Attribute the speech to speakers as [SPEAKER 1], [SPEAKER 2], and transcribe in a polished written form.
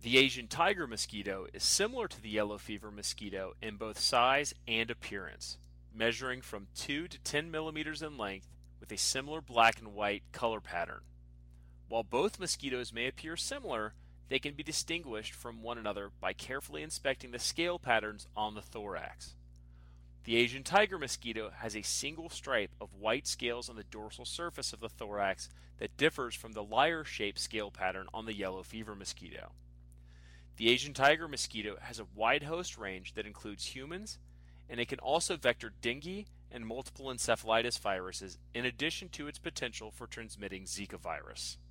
[SPEAKER 1] The Asian tiger mosquito is similar to the yellow fever mosquito in both size and appearance, measuring from 2 to 10 millimeters in length with a similar black and white color pattern. While both mosquitoes may appear similar, they can be distinguished from one another by carefully inspecting the scale patterns on the thorax. The Asian tiger mosquito has a single stripe of white scales on the dorsal surface of the thorax that differs from the lyre-shaped scale pattern on the yellow fever mosquito. The Asian tiger mosquito has a wide host range that includes humans, and it can also vector dengue and multiple encephalitis viruses in addition to its potential for transmitting Zika virus.